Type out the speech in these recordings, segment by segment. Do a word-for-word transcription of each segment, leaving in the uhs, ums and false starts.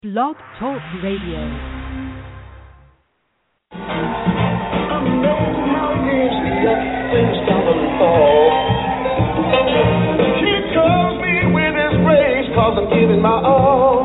Blog Talk Radio. Amazing how he gives me up when the stumbling fall. He covers me with his grace, cause I'm giving my all.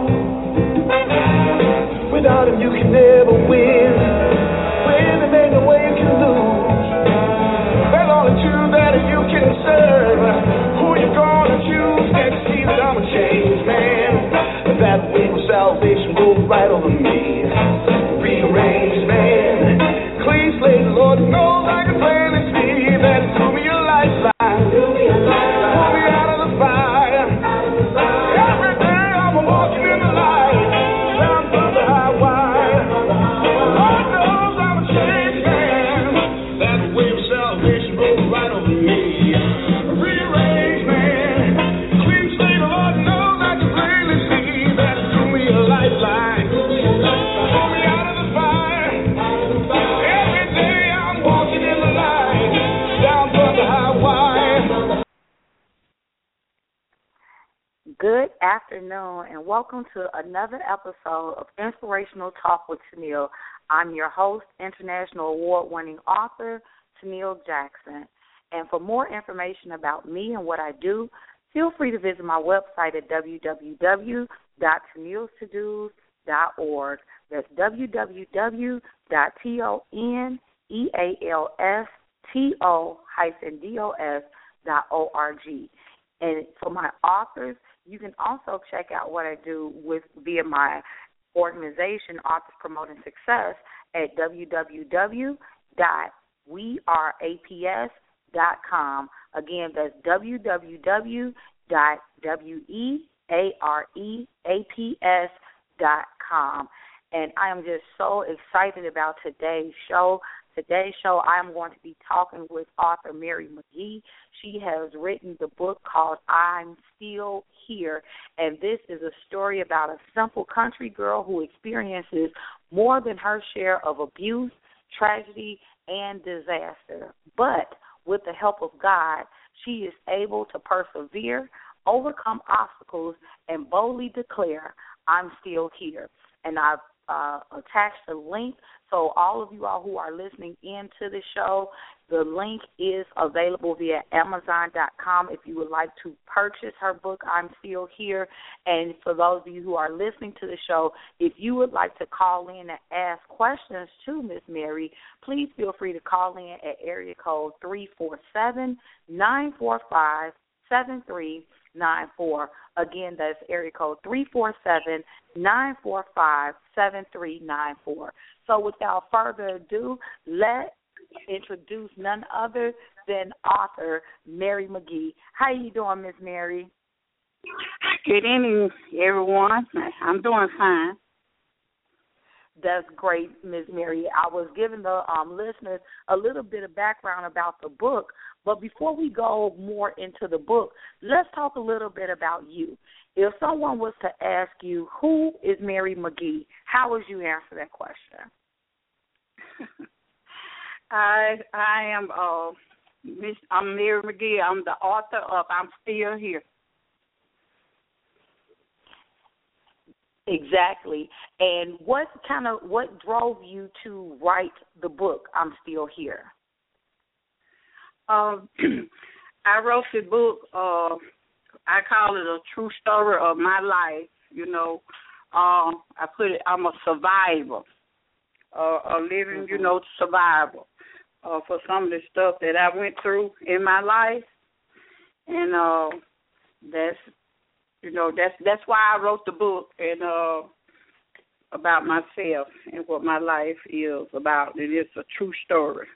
Without him you can never win. When there ain't no way you can lose. There's only two that you can serve. Who you gonna choose? Can't you see that I'm a changed man? That wave of salvation goes right over me. Rearranged man. Clean slate, the Lord knows I can plainly see that He threw me a lifeline. Threw me a lifeline. Pulled me out of the fire. Every day I'm walking in the light. Down from the high wire. Lord knows I'm a changed man. That wave of salvation goes right over me. Rearranged man. Clean slate, the Lord knows I can plainly see that He threw me a lifeline. Pulled me out of the fire. Every day I'm walking in the light. Down from the high wire. Good afternoon, and welcome to another episode of Inspirational Talk with Tennille. I'm your host, international award-winning author, Tennille Jackson. And for more information about me and what I do, feel free to visit my website at w w w dot tennille todos dot org. That's w w w dot tennille todos dot org. And for my authors, you can also check out what I do with via my organization, Authors Promoting Success, at w w w dot we are a p s dot com. Again, that's w w w dot we are a p s dot com. And I am just so excited about today's show. Today's show, I am going to be talking with author Mary McGee. She has written the book called I'm Still Here, and this is a story about a simple country girl who experiences more than her share of abuse, tragedy, and disaster. But with the help of God, she is able to persevere, overcome obstacles, and boldly declare, I'm still here. And I've uh, attached a link. So all of you all who are listening in to the show, the link is available via amazon dot com if you would like to purchase her book, I'm Still Here. And for those of you who are listening to the show, if you would like to call in and ask questions to Miss Mary, please feel free to call in at area code three four seven, nine four five, seven three nine four. Again, that's area code three four seven, nine four five, seven three nine four. So without further ado, let's introduce none other than author Mary McGee. How you doing, Miss Mary? Good evening, everyone. I'm doing fine. That's great, Miss Mary. I was giving the um, listeners a little bit of background about the book, but before we go more into the book, let's talk a little bit about you. If someone was to ask you, who is Mary McGee, how would you answer that question? I I am uh, Miss I'm Mary McGee. I'm the author of I'm Still Here. Exactly. And what kind of what drove you to write the book I'm Still Here? Um, I wrote the book. Uh, I call it a true story of my life. You know, uh, I put it. I'm a survivor, uh, a living, mm-hmm. you know, survivor uh, for some of the stuff that I went through in my life, and uh, that's. You know, that's that's why I wrote the book and uh, about myself and what my life is about. And it's a true story.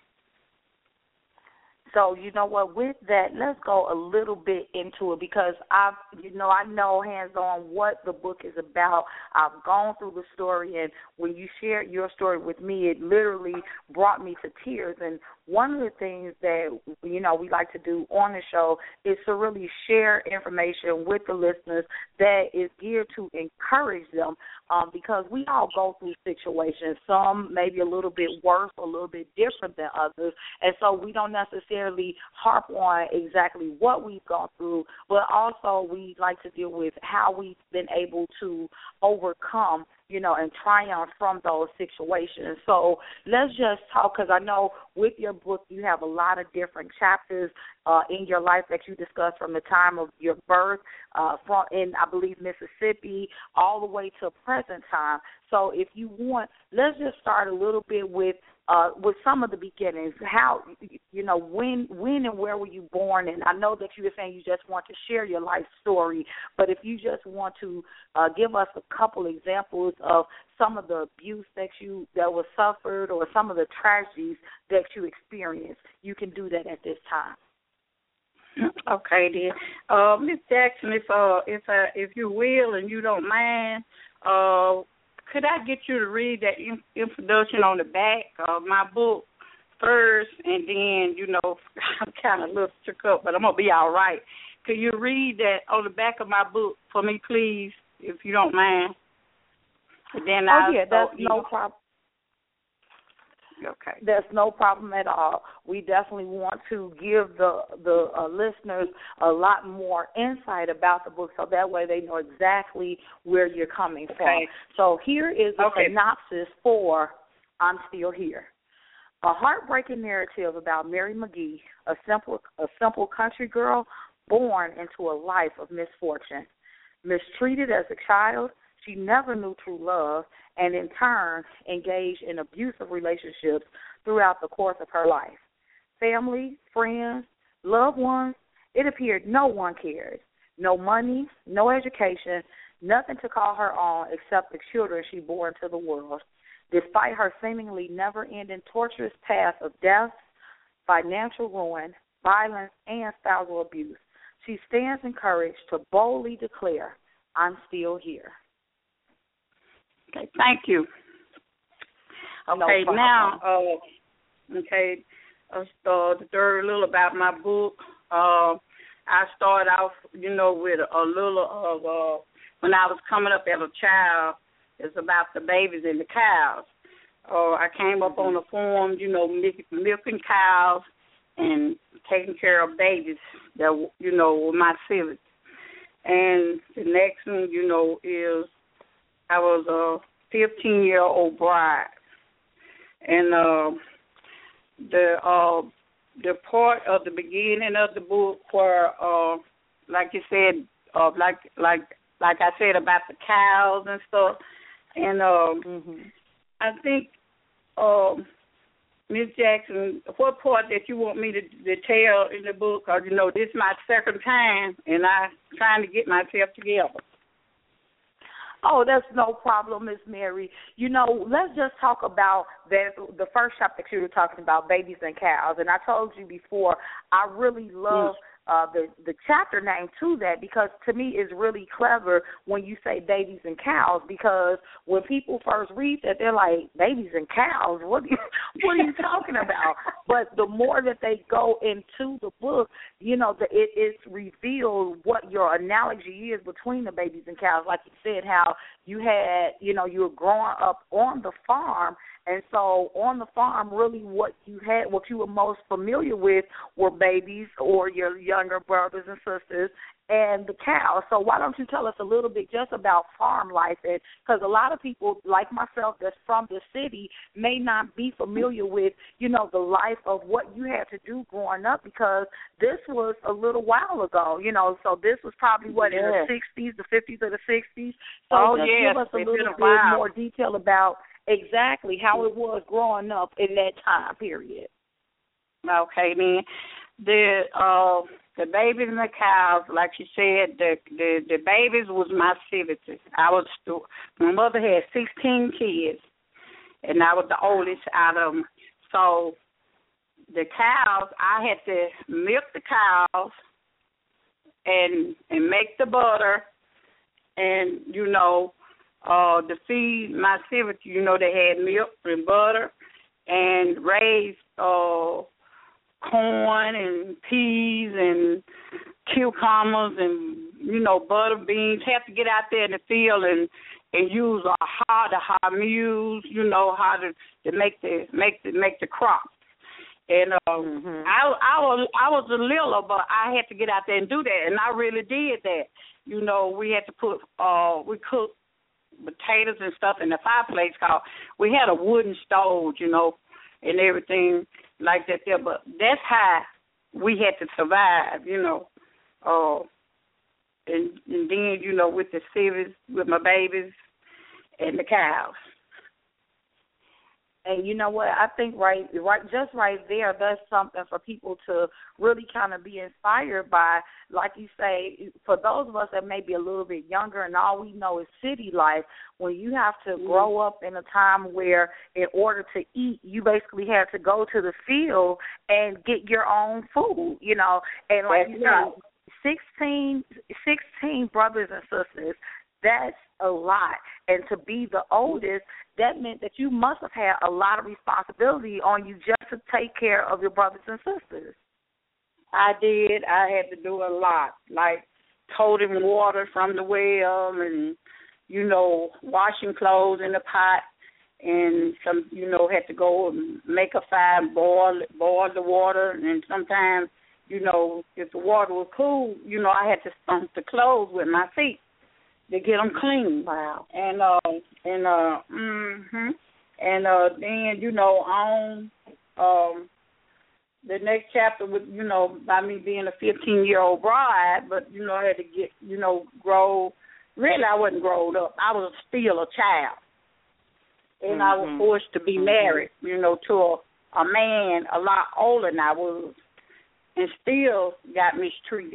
So, you know what, with that, let's go a little bit into it because I've, you know, I know hands-on what the book is about. I've gone through the story, and when you shared your story with me, it literally brought me to tears. And one of the things that, you know, we like to do on the show is to really share information with the listeners that is geared to encourage them um, because we all go through situations, some maybe a little bit worse, a little bit different than others, and so we don't necessarily necessarily harp on exactly what we've gone through, but also we like to deal with how we've been able to overcome, you know, and triumph from those situations. So let's just talk, because I know with your book you have a lot of different chapters uh, in your life that you discuss from the time of your birth, uh, from in, I believe, Mississippi, all the way to present time. So if you want, let's just start a little bit with uh, with some of the beginnings. How, you know, when when and where were you born? And I know that you were saying you just want to share your life story, but if you just want to uh, give us a couple examples of some of the abuse that you that was suffered or some of the tragedies that you experienced, you can do that at this time. Okay, then, uh, Miss Jackson, if uh, if uh, if you will and you don't mind, uh, could I get you to read that in- introduction on the back of my book first, and then, you know, I'm kind of a little shook up, but I'm gonna be all right. Could you read that on the back of my book for me, please, if you don't mind? And then oh I'll yeah, that's you no know, problem. Okay. There's no problem at all. We definitely want to give the the uh, listeners a lot more insight about the book, so that way they know exactly where you're coming Okay. from. So here is a Okay. synopsis for I'm Still Here. A heartbreaking narrative about Mary McGee, a simple a simple country girl born into a life of misfortune. Mistreated as a child, she never knew true love, and in turn engaged in abusive relationships throughout the course of her life. Family, friends, loved ones, it appeared no one cared. No money, no education, nothing to call her own except the children she bore into the world. Despite her seemingly never-ending torturous path of death, financial ruin, violence, and spousal abuse, she stands encouraged to boldly declare, I'm still here. Okay, thank you. No Okay, problem. now, uh, okay, uh, uh, the third little about my book. Uh, I started off, you know, with a, a little of uh, when I was coming up as a child. It's about the babies and the cows. Uh, I came up on the farm, you know, milk, milking cows and taking care of babies that, you know, were my siblings. And the next one, you know, is I was a fifteen-year-old bride. And uh, the uh, the part of the beginning of the book where, uh, like you said, uh, like like like I said about the cows and stuff, and um, mm-hmm. I think, um, Miss Jackson, what part that you want me to, to tell in the book? Because, you know, this is my second time, and I'm trying to get myself together. Oh, that's no problem, Miss Mary. You know, let's just talk about that, the first chapter that you were talking about, babies and cows. And I told you before, I really love uh, the, the chapter name to that, because to me it's really clever when you say babies and cows, because when people first read that, they're like, babies and cows? What are you, what are you talking about? But the more that they go into the book, you know, the, it is revealed what your analogy is between the babies and cows. Like you said, how you had, you know, you were growing up on the farm, and so on the farm, really what you had, what you were most familiar with were babies or your younger brothers and sisters and the cows. So why don't you tell us a little bit just about farm life? And because a lot of people, like myself, that's from the city, may not be familiar with, you know, the life of what you had to do growing up, because this was a little while ago, you know. So this was probably, what, yes. in the sixties, the fifties or the sixties? So oh, just yes. give us a it's little a bit while. more detail about exactly how it was growing up in that time period. Okay, then. The uh, the babies and the cows, like you said, the the, the babies was my siblings. I was my mother had sixteen kids, and I was the oldest out of them. So the cows, I had to milk the cows and and make the butter, and you know, uh, to feed my siblings. You know, they had milk and butter, and raised uh. corn and peas and cucumbers and, you know, butter beans. Have to get out there in the field and, and use a how to how mules, you know, how to, to make the make the make the crops. And um, mm-hmm. I, I was I was a little, but I had to get out there and do that, and I really did that. You know, we had to put uh, we cooked potatoes and stuff in the fireplace. Called we had a wooden stove, you know, and everything like that there. But that's how we had to survive, you know. Uh, and, and then, you know, with the civics, with my babies and the cows. And you know what? I think right, right, just right there, that's something for people to really kind of be inspired by. Like you say, for those of us that may be a little bit younger and all we know is city life, when you have to mm-hmm. grow up in a time where in order to eat, you basically had to go to the field and get your own food, you know. And like that's you know, sixteen, sixteen brothers and sisters, that's a lot. And to be the oldest, that meant that you must have had a lot of responsibility on you just to take care of your brothers and sisters. I did. I had to do a lot, like toting water from the well and, you know, washing clothes in the pot, and some, you know, had to go and make a fire, boil, boil the water, and sometimes, you know, if the water was cool, you know, I had to stomp the clothes with my feet to get them clean. Wow. And uh and uh mhm. And uh then, you know, on um the next chapter with, you know, by me being a fifteen year old bride, but you know, I had to get, you know, grow really I wasn't grown up. I was still a child. And mm-hmm. I was forced to be married, you know, to a, a man a lot older than I was, and still got mistreated.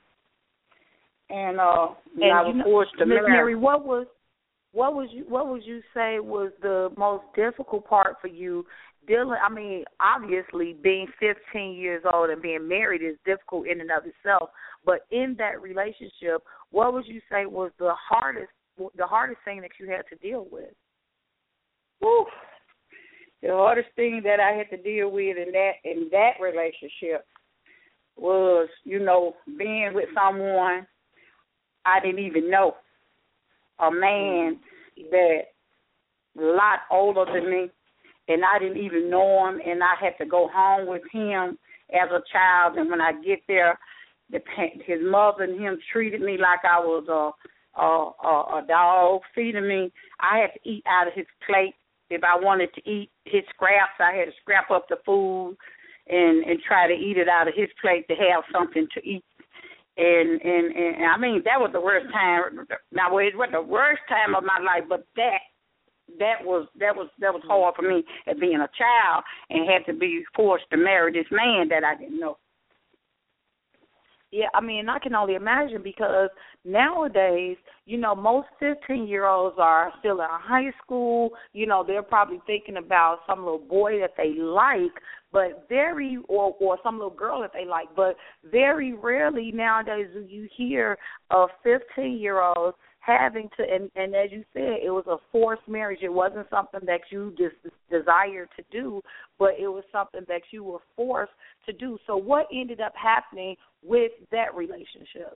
And uh, and I was forced to marry. Miz Mary, what was what was you what would you say was the most difficult part for you dealing? I mean, obviously, being fifteen years old and being married is difficult in and of itself. But in that relationship, what would you say was the hardest the hardest thing that you had to deal with? Whew. The hardest thing that I had to deal with in that in that relationship was, you know, being with someone I didn't even know, a man that a lot older than me, and I didn't even know him, and I had to go home with him as a child. And when I get there, the, his mother and him treated me like I was a, a, a, a dog, feeding me. I had to eat out of his plate. If I wanted to eat his scraps, I had to scrap up the food and, and try to eat it out of his plate to have something to eat. And, and and I mean, that was the worst time. Now, it wasn't the worst time of my life, but that that was that was that was hard for me as being a child and had to be forced to marry this man that I didn't know. Yeah, I mean, I can only imagine, because nowadays, you know, most fifteen-year-olds are still in high school. You know, they're probably thinking about some little boy that they like, but very, or, or some little girl that they like, but very rarely nowadays do you hear of fifteen-year-olds having to, and, and as you said, it was a forced marriage. It wasn't something that you just desired to do, but it was something that you were forced to do. So what ended up happening with that relationship?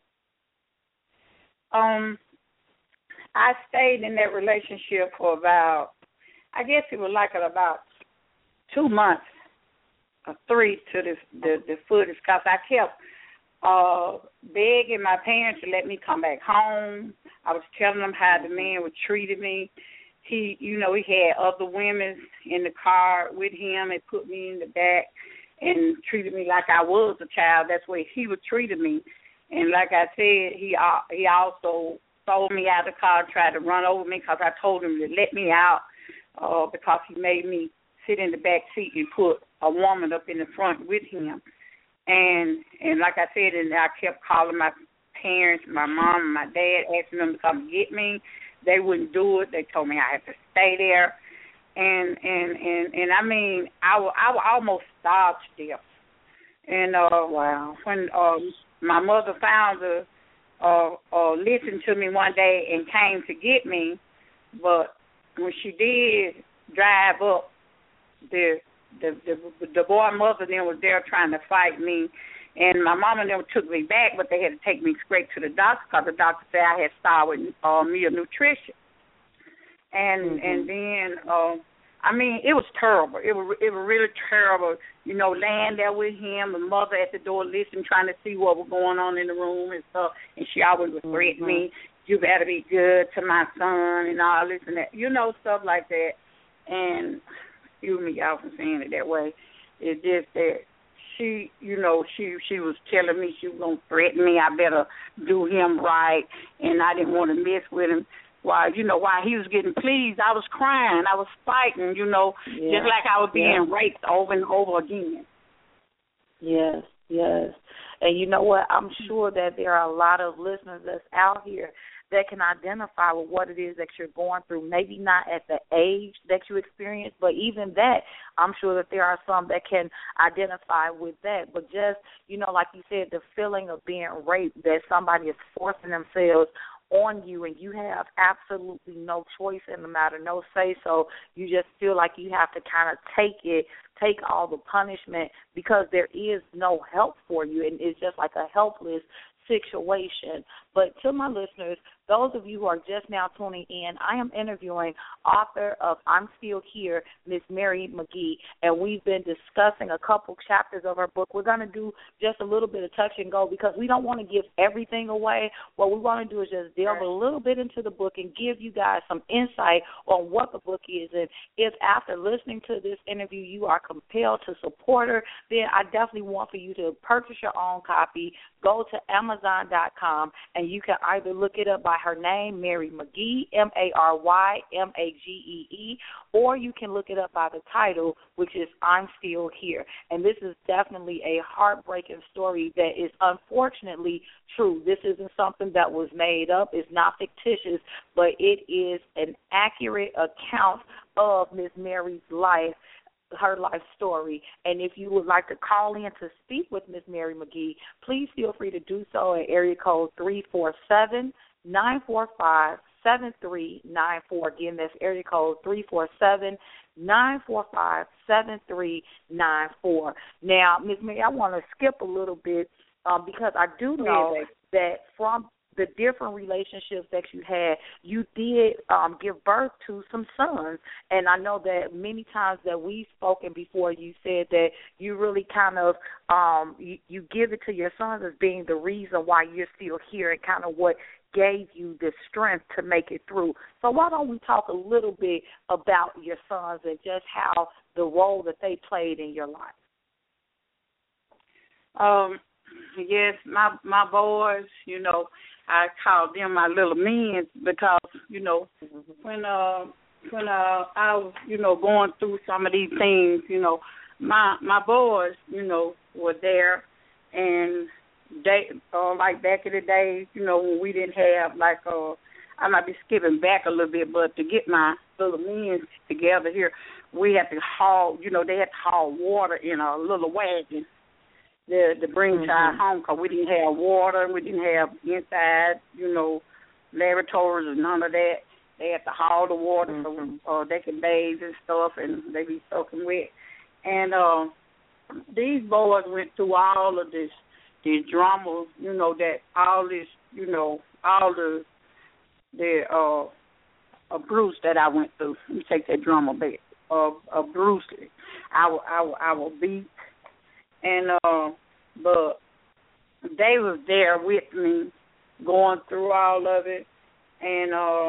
Um, I stayed in that relationship for about, I guess it was like about two months, or three to the the, the footage, because I kept uh, begging my parents to let me come back home. I was telling them how the man was treating me. He, you know, he had other women in the car with him and put me in the back and treated me like I was a child. That's the way he was treating me. And like I said, he uh, he also sold me out of the car, tried to run over me because I told him to let me out uh, because he made me sit in the back seat and put a woman up in the front with him. And and like I said, and I kept calling my parents, my mom and my dad, asking them to come get me. They wouldn't do it. They told me I had to stay there. And and, and, and I mean, I, I almost starved still. And uh, wow. when um, my mother found her, uh, uh, listened to me one day and came to get me, but when she did drive up, the the the, the boy mother then was there trying to fight me. And my mama never took me back, but they had to take me straight to the doctor because the doctor said I had started with uh, meal nutrition. And mm-hmm. and then uh, I mean, it was terrible. It was it was really terrible. You know, laying there with him, the mother at the door listening, trying to see what was going on in the room and stuff. And she always would threaten mm-hmm. me. You better be good to my son and all this and that. You know, stuff like that. And excuse me, y'all, for saying it that way. It's just that she, you know, she she was telling me she was gonna threaten me. I better do him right, and I didn't want to mess with him. While, you know, while he was getting pleased, I was crying. I was fighting, you know, yeah. just like I was being yeah. raped over and over again. Yes, yes. And you know what? I'm sure that there are a lot of listeners that's out here that can identify with what it is that you're going through, maybe not at the age that you experience, but even that, I'm sure that there are some that can identify with that. But just, you know, like you said, the feeling of being raped, that somebody is forcing themselves on you and you have absolutely no choice in the matter, no say so. You just feel like you have to kind of take it, take all the punishment because there is no help for you, and it's just like a helpless situation. But to my listeners, those of you who are just now tuning in, I am interviewing author of I'm Still Here, Miss Mary McGee, and we've been discussing a couple chapters of her book. We're going to do just a little bit of touch and go because we don't want to give everything away. What we want to do is just delve a little bit into the book and give you guys some insight on what the book is. And if after listening to this interview you are compelled to support her, then I definitely want for you to purchase your own copy. Go to Amazon dot com, and you can either look it up by her name, Mary McGee, M A R Y M A G E E, or you can look it up by the title, which is I'm Still Here. And this is definitely a heartbreaking story that is unfortunately true. This isn't something that was made up. It's not fictitious, but it is an accurate account of Miss Mary's life, her life story. And if you would like to call in to speak with Miss Mary McGee, please feel free to do so at area code three four seven, nine four five, seven three nine four. Again, that's area code three four seven, nine four five, seven three nine four. Now, Miss Mary, I want to skip a little bit um, because I do know that from the different relationships that you had, you did um, give birth to some sons. And I know that many times that we've spoken before, you said that you really kind of, um, you, you give it to your sons as being the reason why you're still here and kind of what gave you the strength to make it through. So why don't we talk a little bit about your sons and just how the role that they played in your life? Um, yes, my my boys, you know, I call them my little men because, you know, when uh when uh I was, you know, going through some of these things, you know, my my boys, you know, were there, and they uh, like back in the days, you know, when we didn't have like uh I might be skipping back a little bit, but to get my little men together here, we had to haul, you know, they had to haul water in a little wagon. The, to bring mm-hmm. to our home because we didn't have water, we didn't have inside, you know, laboratories and none of that. They had to haul the water mm-hmm. so uh, they could bathe and stuff, and they be soaking wet. And uh, these boys went through all of this, this drama, you know, that all this, you know, all the the uh, abuse that I went through. Let me take that drama back. Uh, abuse. I will, I will, I will beat. And, uh, but they was there with me going through all of it. And, uh,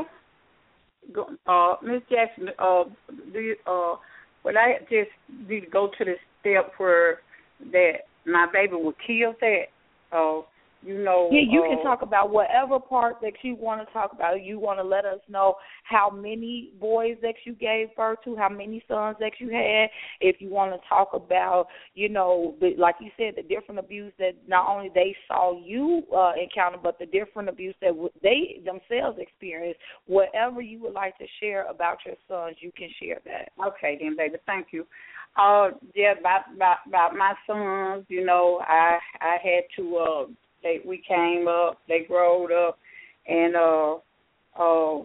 go, uh, Miss Jackson, uh, do you, uh, well, I just need to go to the step where that my baby was killed at, uh, you know. Yeah, you uh, can talk about whatever part that you want to talk about. You want to let us know how many boys that you gave birth to, how many sons that you had. If you want to talk about, you know, the, like you said, the different abuse that not only they saw you uh, encounter, but the different abuse that they themselves experienced. Whatever you would like to share about your sons, you can share that. Okay, then, baby. Thank you. Uh, yeah, about, about, about my sons, you know, I I had to, uh, they, we came up, they growed up, and uh, uh,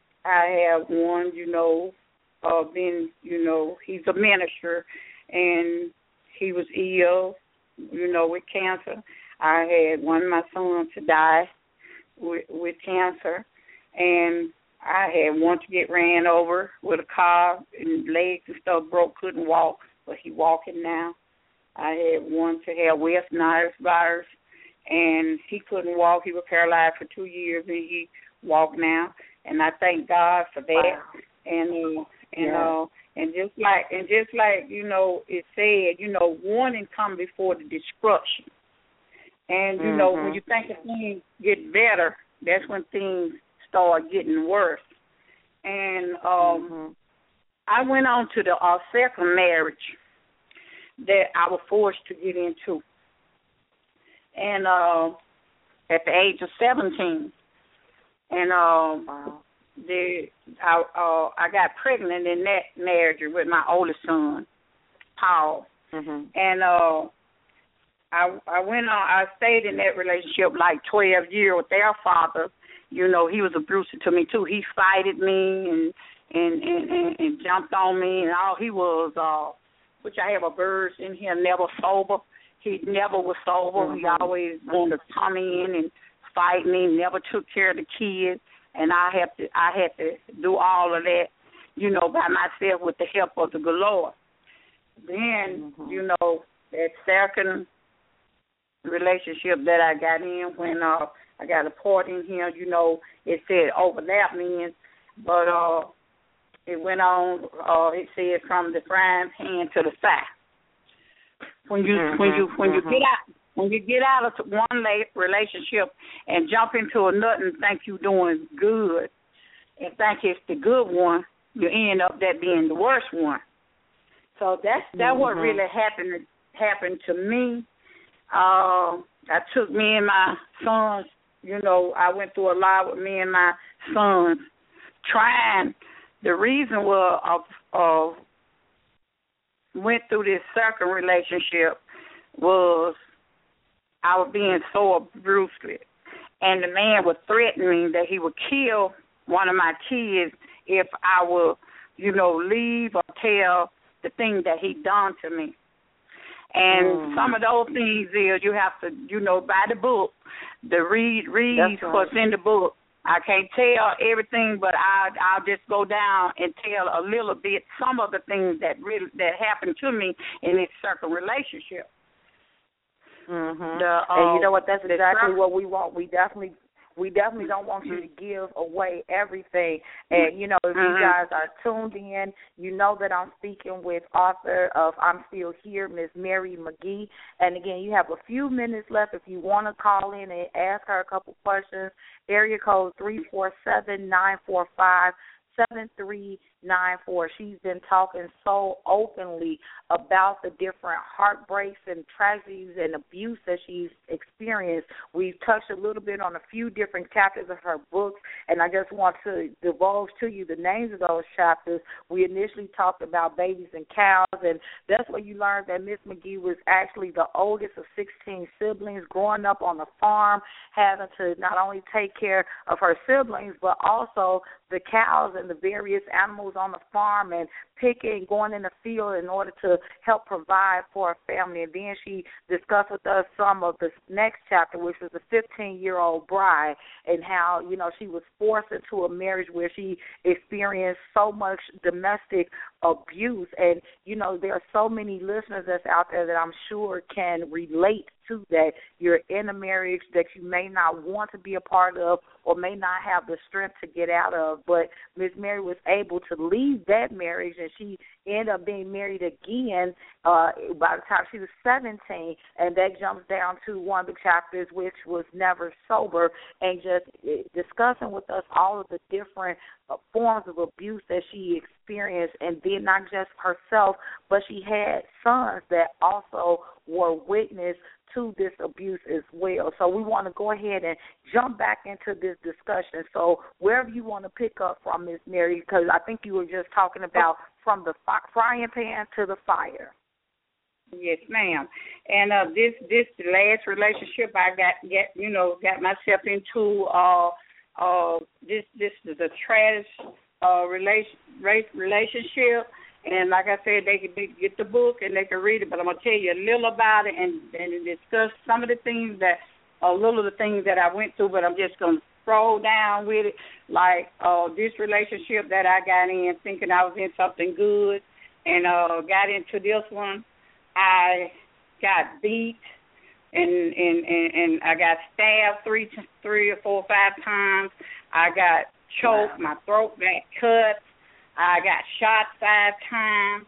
I have one, you know, uh, been, you know, he's a minister, and he was ill, you know, with cancer. I had one of my sons to die with, with cancer, and I had one to get ran over with a car and legs and stuff broke, couldn't walk, but he walking now. I had one to have West Nile virus, and he couldn't walk. He was paralyzed for two years, and he walked now. And I thank God for that. Wow. And uh, and yeah. uh, and just like and just like you know, it said, you know, warning come before the destruction. And you mm-hmm. know, when you think that things get better, that's when things start getting worse. And um, mm-hmm. I went on to the uh, second marriage that I was forced to get into, and uh, at the age of seventeen, and uh, wow. the I uh, I got pregnant in that marriage with my oldest son, Paul, mm-hmm. and uh, I I went on. I stayed in that relationship like twelve years with their father. You know, he was abusive to me too. He fighted me and and, and, and, and jumped on me, and all he was, uh, which I have a verse in here, never sober. He never was sober. Mm-hmm. He always wanted to come in and fight me. Never took care of the kids, and I have to I had to do all of that, you know, by myself with the help of the good Lord. Then, mm-hmm. you know, that second relationship that I got in when uh. I got a part in here, you know, it said overlap men, but uh, it went on, uh, it said from the frying pan to the fire. When you mm-hmm, when you when mm-hmm. you get out when you get out of one relationship and jump into another and think you're doing good and think it's the good one, you end up that being the worst one. So that's that mm-hmm. what really happened happened to me. Uh, I took me and my sons. You know, I went through a lot with me and my sons trying. The reason was of, of went through this second relationship was I was being so abusive. And the man would threaten me that he would kill one of my kids if I would, you know, leave or tell the thing that he done to me. And mm. some of those things is you have to, you know, buy the book, the read, read right. what's in the book. I can't tell everything, but I, I'll just go down and tell a little bit, some of the things that really that happened to me in this second relationship. Mm-hmm. The, uh, and you know what? That's exactly what we want. We definitely. We definitely don't want you to give away everything. And, you know, if you guys are tuned in, you know that I'm speaking with author of I'm Still Here, Miss Mary McGee. And, again, you have a few minutes left if you want to call in and ask her a couple questions. Area code three four seven, nine four five, seven three nine four. She's been talking so openly about the different heartbreaks and tragedies and abuse that she's experienced. We've touched a little bit on a few different chapters of her books, and I just want to divulge to you the names of those chapters. We initially talked about babies and cows, and that's where you learned that Miss McGee was actually the oldest of sixteen siblings, growing up on a farm, having to not only take care of her siblings, but also the cows and the various animals on the farm and picking, going in the field in order to help provide for her family. And then she discussed with us some of the next chapter, which was the fifteen-year-old bride, and how, you know, she was forced into a marriage where she experienced so much domestic abuse. And, you know, there are so many listeners that's out there that I'm sure can relate to that. You're in a marriage that you may not want to be a part of or may not have the strength to get out of, but Miss Mary was able to leave that marriage, and she ended up being married again uh, by the time she was seventeen, and that jumps down to one of the chapters, which was Never Sober, and just discussing with us all of the different uh, forms of abuse that she experienced, and then not just herself, but she had sons that also were witness to this abuse as well. So we want to go ahead and jump back into this discussion. So wherever you want to pick up from, Miss Mary, because I think you were just talking about from the frying pan to the fire. Yes, ma'am. And uh, this this last relationship I got get you know got myself into. Uh, uh, this this is a trash uh, relation relationship. And like I said, they can get the book and they can read it, but I'm going to tell you a little about it and, and discuss some of the things that, a little of the things that I went through, but I'm just going to scroll down with it. Like uh, this relationship that I got in, thinking I was in something good, and uh, got into this one, I got beat, and and, and, and I got stabbed three, three or four, or five times. I got choked. Wow. My throat got cut. I got shot five times,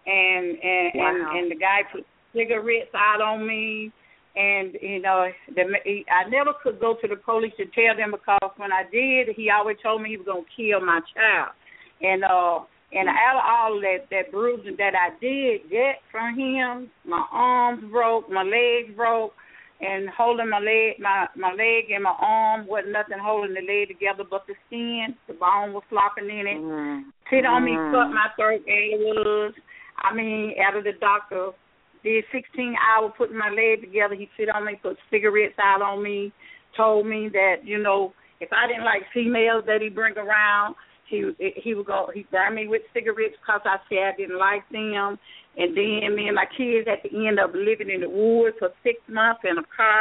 and and, wow. and and the guy put cigarettes out on me. And, you know, the, I never could go to the police to tell them, because when I did, he always told me he was going to kill my child. And uh, and out of all that, that bruising that I did get from him, my arms broke, my legs broke, and holding my leg, my, my leg and my arm wasn't nothing holding the leg together but the skin. The bone was flopping in it. Mm-hmm. Sit on me, cut my throat, and it was, I mean, out of the doctor. Did sixteen hours putting my leg together. He sit on me, put cigarettes out on me, told me that, you know, if I didn't like females that he bring around, he he would go, he burn me with cigarettes because I said I didn't like them. And then me and my kids had to end up living in the woods for six months in a car.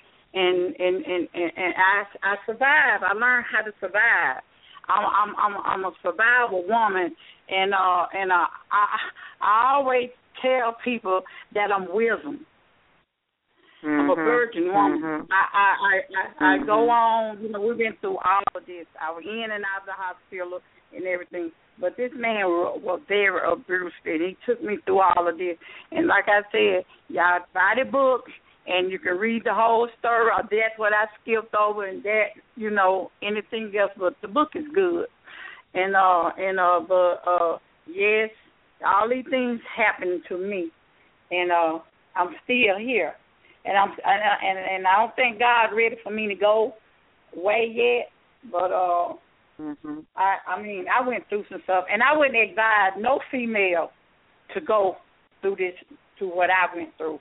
And and, and, and, and I I survived. I learned how to survive. I'm I'm I'm, I'm a survival woman, and uh and uh, I I always tell people that I'm wisdom. Mm-hmm. I'm a virgin woman. Mm-hmm. I, I, I, I, mm-hmm. I go on, you know, we've been through all of this. I was in and out of the hospital and everything. But this man was very abusive, and he took me through all of this. And like I said, y'all buy the book, and you can read the whole story. Or that's what I skipped over, and that, you know, anything else. But the book is good. And, uh, and uh, but, uh, yes, all these things happened to me, and uh, I'm still here, and I'm and, and and I don't think God ready for me to go away yet. But uh, mm-hmm. I I mean I went through some stuff, and I wouldn't advise no female to go through this, to what I went through.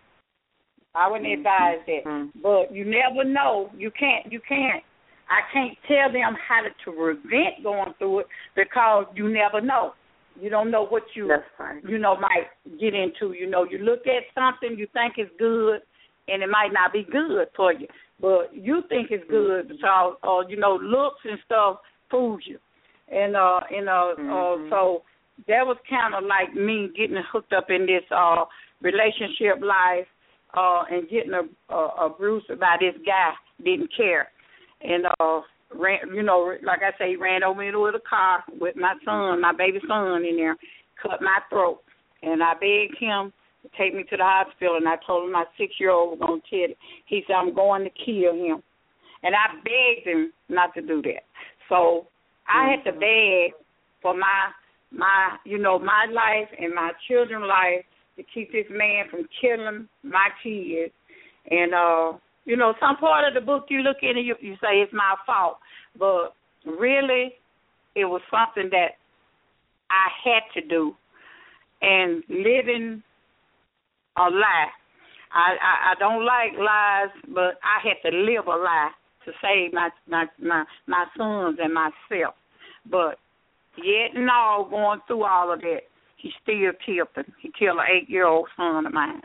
I wouldn't mm-hmm. advise that, mm-hmm. but you never know. You can't you can't. I can't tell them how to, to prevent going through it, because you never know. You don't know what you, you know, might get into. You know, you look at something you think is good, and it might not be good for you. But you think it's good because, uh, you know, looks and stuff fools you. And, uh, and uh, mm-hmm. uh, so that was kind of like me getting hooked up in this uh, relationship life uh, and getting a, a, a bruise by this guy, didn't care. And, uh, ran, you know, like I say, he ran over me with a car with my son, my baby son in there, cut my throat. And I begged him to take me to the hospital, and I told him my six-year-old was going to tell it. He said, I'm going to kill him. And I begged him not to do that. So I had to beg for my, my, you know, my life and my children's life to keep this man from killing my kids. And, uh, you know, some part of the book you look in and you, you say it's my fault. But really, it was something that I had to do. And living a lie. I, I, I don't like lies, but I had to live a lie to save my, my, my, my sons and myself. But yet and all, going through all of that, he still killed. He killed an eight-year-old son of mine.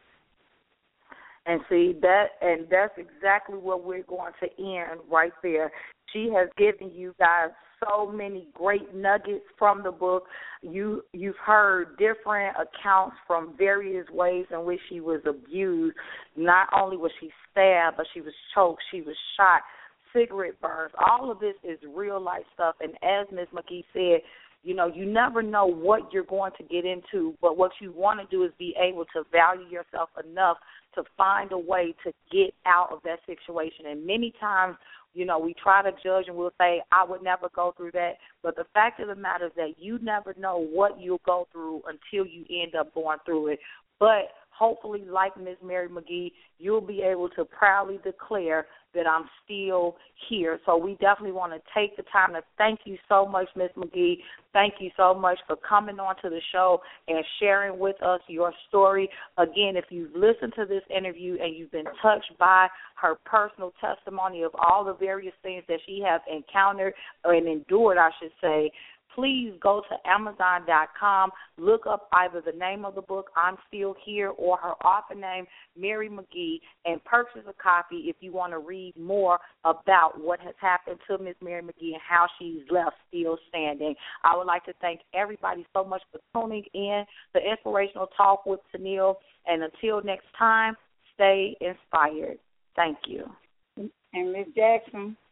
And see that, and that's exactly what we're going to end right there. She has given you guys so many great nuggets from the book. You you've heard different accounts from various ways in which she was abused. Not only was she stabbed, but she was choked, she was shot, cigarette burns. All of this is real life stuff. And as Miz McGee said, you know, you never know what you're going to get into, but what you want to do is be able to value yourself enough to find a way to get out of that situation. And many times, you know, we try to judge and we'll say, I would never go through that. But the fact of the matter is that you never know what you'll go through until you end up going through it. But hopefully, like Miz Mary McGee, you'll be able to proudly declare that I'm still here. So we definitely want to take the time to thank you so much, Miz McGee. Thank you so much for coming on to the show and sharing with us your story. Again, if you've listened to this interview and you've been touched by her personal testimony of all the various things that she has encountered and endured, I should say, please go to Amazon dot com, look up either the name of the book, I'm Still Here, or her author name, Mary McGee, and purchase a copy if you want to read more about what has happened to Miss Mary McGee and how she's left still standing. I would like to thank everybody so much for tuning in to Inspirational Talk with Tennille, and until next time, stay inspired. Thank you. And Miz Jackson,